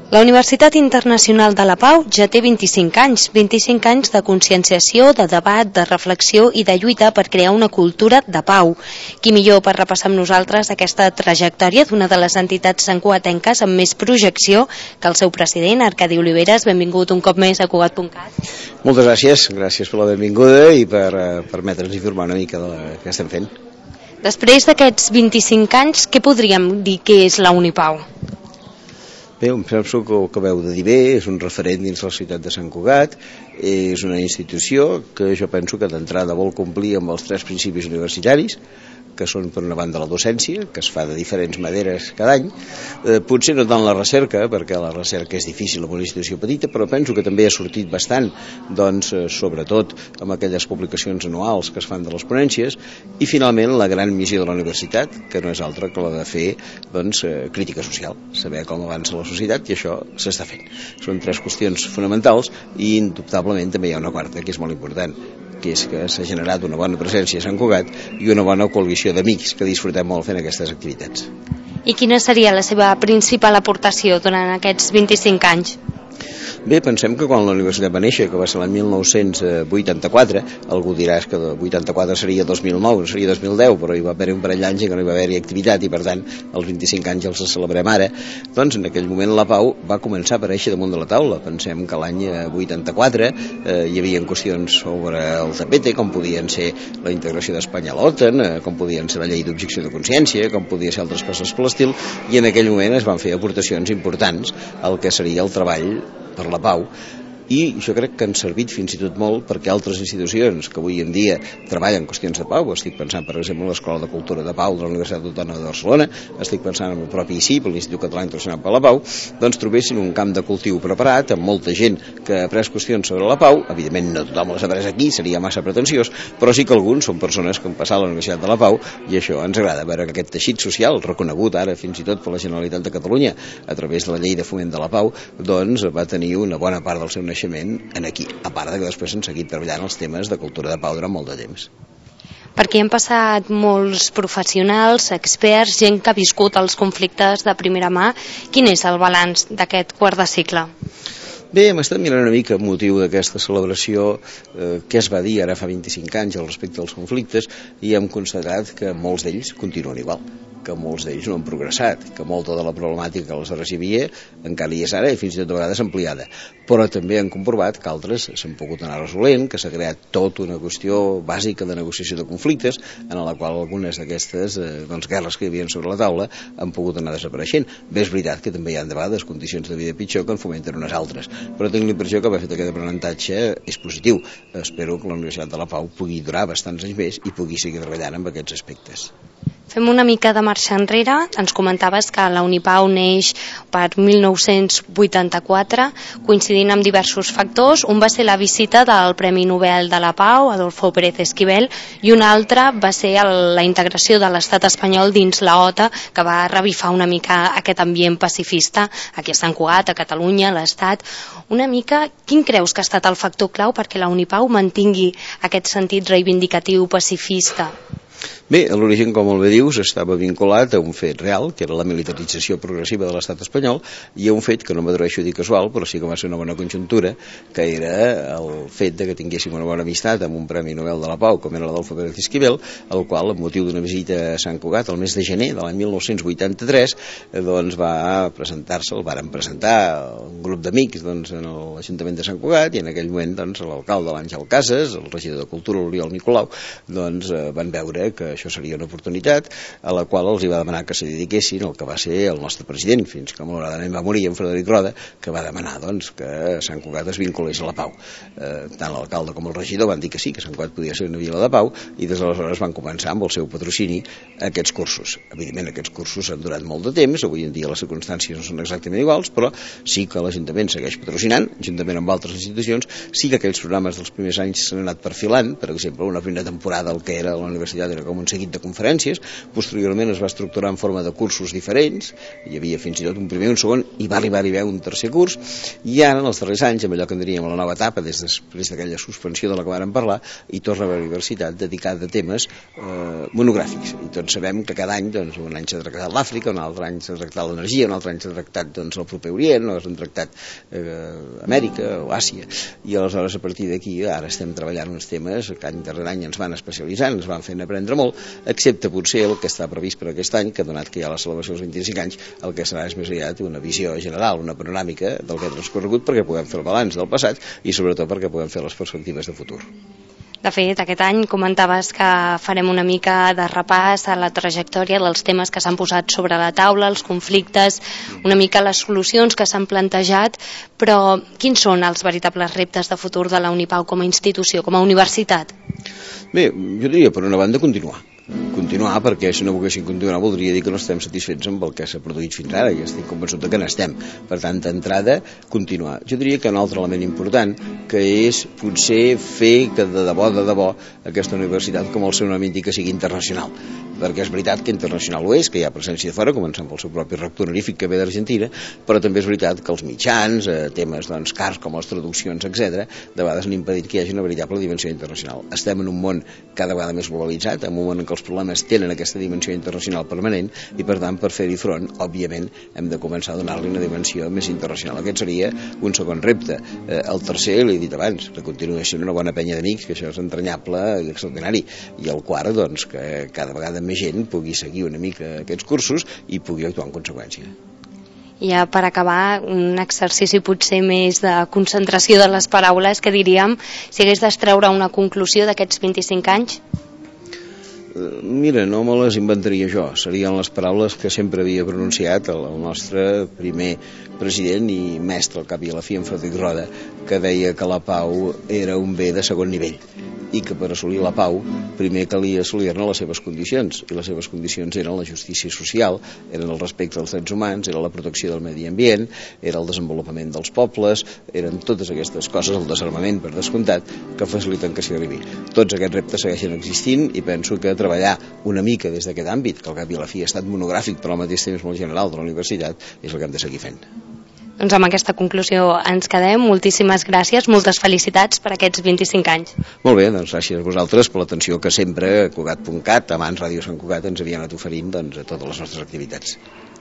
La Universitat Internacional de la Pau ja té 25 anys de conscienciació, de debat, de reflexió i de lluita per crear una cultura de pau. Qui millor per repassar amb nosaltres aquesta trajectòria d'una de les entitats santcugatenques amb més projecció que el seu president, Arcadi Oliveres. Benvingut un cop més a Cugat.cat. Moltes gràcies per la benvinguda i per permetre'ns informar una mica del que estem fent. Després d'aquests 25 anys, què podríem dir que és la Unipau? Bé, em penso que ho acabeu de dir bé, és un referent dins la ciutat de Sant Cugat, és una institució que jo penso que d'entrada vol complir amb els 3 principis universitaris, que són per una banda la docència, que es fa de diferents maneres cada any, potser no tant la recerca, perquè la recerca és difícil en una institució petita, però penso que també ha sortit bastant, doncs, sobretot amb aquelles publicacions anuals que es fan de les ponències, i finalment la gran missió de la universitat, que no és altra que la de fer, doncs, crítica social, saber com avança la societat, i això s'està fent. Són 3 qüestions fonamentals i indubtablement també hi ha una quarta que és molt important, que és que s'ha generat una bona presència a Sant Cugat i una bona coalició d'amics que disfrutem molt fent aquestes activitats. I quina seria la seva principal aportació durant aquests 25 anys? Bé, pensem que quan la universitat va néixer, que va ser l'any 1984, algú dirà que de 84 seria 2009, no seria 2010, però hi va haver un parell d'anys que no hi va haver-hi activitat i per tant els 25 anys els celebrem ara. Doncs en aquell moment la Pau va començar a aparèixer damunt de la taula. Pensem que l'any 84 hi havia qüestions sobre el tapete, com podien ser la integració d'Espanya a l'OTAN, com podien ser la llei d'objecció de consciència, com podien ser altres coses per l'estil, i en aquell moment es van fer aportacions importants al que seria el treball per la pau, i jo crec que han servit fins i tot molt perquè altres institucions que avui en dia treballen qüestions de pau, estic pensant per exemple en l'Escola de Cultura de Pau de la Universitat Autònoma de Barcelona, estic pensant en el propi ICIP, l'Institut Català Internacional per la Pau, doncs trobessin un camp de cultiu preparat amb molta gent que ha après qüestions sobre la pau. Evidentment no tothom les ha après aquí, seria massa pretensiós, però sí que alguns són persones que han passat a la Universitat de la Pau i això ens agrada veure que aquest teixit social, reconegut ara fins i tot per la Generalitat de Catalunya a través de la llei de foment de la pau, doncs va tenir una bona part del seu naixement en aquí, a part de que després han seguit treballant els temes de cultura de pau durant molt de temps. Perquè han passat molts professionals, experts, gent que ha viscut els conflictes de primera mà. Quin és el balanç d'aquest quart de cicle? Bé, hem estat mirant una mica el motiu d'aquesta celebració, què es va dir ara fa 25 anys al respecte dels conflictes, i hem constatat que molts d'ells continuen igual, que molts d'ells no han progressat, que molta de la problemàtica que aleshores hi havia encara hi és ara i fins i tot de vegades ampliada, però també han comprovat que altres s'han pogut anar resolent, que s'ha creat tota una qüestió bàsica de negociació de conflictes en la qual algunes d'aquestes guerres que hi havia sobre la taula han pogut anar desapareixent. Bé, és veritat que també hi ha de vegades condicions de vida pitjor que en fomenten unes altres, però tinc la impressió que haver fet aquest aprenentatge és positiu. Espero que la Universitat de la Pau pugui durar bastants anys més i pugui seguir treballant amb aquests aspectes. Fem una mica de marxa enrere. Ens comentaves que la Unipau neix per 1984, coincidint amb diversos factors. Un va ser la visita del Premi Nobel de la Pau, Adolfo Pérez Esquivel, i un altre va ser la integració de l'estat espanyol dins la OTA, que va revifar una mica aquest ambient pacifista aquí a Sant Cugat, a Catalunya, a l'Estat. Una mica, quin creus que ha estat el factor clau perquè la Unipau mantingui aquest sentit reivindicatiu pacifista? Bé, a l'origen, com el bé dius, estava vinculat a un fet real, que era la militarització progressiva de l'estat espanyol, i a un fet que no m'atreveixo a dir casual, però sí que va ser una bona conjuntura, que era el fet de que tinguéssim una bona amistat amb un Premi Nobel de la Pau, com era l'Adolfo Pérez Esquivel, el qual, amb motiu d'una visita a Sant Cugat el mes de gener de l'any 1983, doncs va presentar-se, el varen presentar un grup d'amics doncs, en l'Ajuntament de Sant Cugat, i en aquell moment doncs, l'alcalde l'Àngel Casas, el regidor de Cultura l'Oriol Nicolau, doncs van veure que això seria una oportunitat a la qual els hi va demanar que se dediquessin el que va ser el nostre president, fins que malauradament va morir, en Frederic Roda, que va demanar doncs, que Sant Cugat es vinculés a la pau. Tant l'alcalde com el regidor van dir que sí, que Sant Cugat podia ser una vila de pau, i des d'aleshores van començar amb el seu patrocini aquests cursos. Evidentment aquests cursos han durat molt de temps, avui en dia les circumstàncies no són exactament iguals, però sí que l'Ajuntament segueix patrocinant, juntament amb altres institucions, sí que aquells programes dels primers anys s'han anat perfilant, per exemple, una primera temporada el que era la universitat era com un un seguit de conferències, posteriorment es va estructurar en forma de cursos diferents, hi havia fins i tot un primer i un segon, i va arribar a haver un tercer curs, i ara en els darrers anys, amb allò que en diríem la nova etapa, després d'aquella suspensió de la que vàrem parlar, hi torna a haver una universitat dedicada a temes monogràfics, i tots sabem que cada any, doncs, un any s'ha tractat l'Àfrica, un altre any s'ha tractat l'energia, un altre any s'ha tractat, doncs, el proper Orient, no s'han tractat Amèrica o Àsia, i aleshores a partir d'aquí ara estem treballant uns temes que any darrere any ens van especialitzant, ens van fent aprendre molt, excepte potser el que està previst per aquest any, que donat que hi ha la celebració dels 25 anys, el que serà és més aviat una visió general, una panoràmica del que ha transcorregut perquè puguem fer el balanç del passat i sobretot perquè puguem fer les perspectives de futur. De fet, aquest any comentaves que farem una mica de repàs a la trajectòria dels temes que s'han posat sobre la taula, els conflictes, una mica les solucions que s'han plantejat, però quins són els veritables reptes de futur de la Unipau com a institució, com a universitat? Bé, jo diria, per una banda, continuar perquè si no volguessin continuar voldria dir que no estem satisfets amb el que s'ha produït fins ara i estic convençut que n'estem, per tant d'entrada continuar. Jo diria que un altre element important que és potser fer que de debò aquesta universitat, com el seu nom indica, sigui internacional, perquè és veritat que internacional ho és, que hi ha presència de fora, començant pel seu propi rector honorífic que ve d'Argentina, però també és veritat que els mitjans, temes doncs, cars com les traduccions, etc., de vegades han impedit que hi hagi una veritable dimensió internacional. Estem en un món cada vegada més globalitzat, en un món en què els problemes tenen aquesta dimensió internacional permanent i per tant per fer-hi front òbviament hem de començar a donar-li una dimensió més internacional. Aquest seria un segon repte. El tercer, l'he dit abans, que continua sent una bona penya d'amics, que això és entranyable i extraordinari, i el quart, doncs, que cada vegada més gent pugui seguir una mica aquests cursos i pugui actuar en conseqüència. I ja per acabar, un exercici potser més de concentració de les paraules, que diríem, si hagués d'extreure una conclusió d'aquests 25 anys? Mira, no me les inventaria jo, serien les paraules que sempre havia pronunciat el nostre primer president i mestre al cap i a la fi, en Frederic Roda, que deia que la pau era un bé de segon nivell i que per assolir la pau primer calia assolir-ne les seves condicions, i les seves condicions eren la justícia social, eren el respecte als drets humans, era la protecció del medi ambient, era el desenvolupament dels pobles, eren totes aquestes coses, el desarmament per descomptat, que faciliten que s'hi arribi. Tots aquests reptes segueixen existint i penso que treballar una mica des d'aquest àmbit, que al cap i a la fi ha estat monogràfic però al mateix temps molt general de la universitat, és el que hem de seguir fent. Doncs amb aquesta conclusió ens quedem. Moltíssimes gràcies, moltes felicitats per aquests 25 anys. Molt bé, doncs gràcies a vosaltres per l'atenció que sempre a Cugat.cat, abans Ràdio Sant Cugat, ens havia anat oferint doncs, a totes les nostres activitats.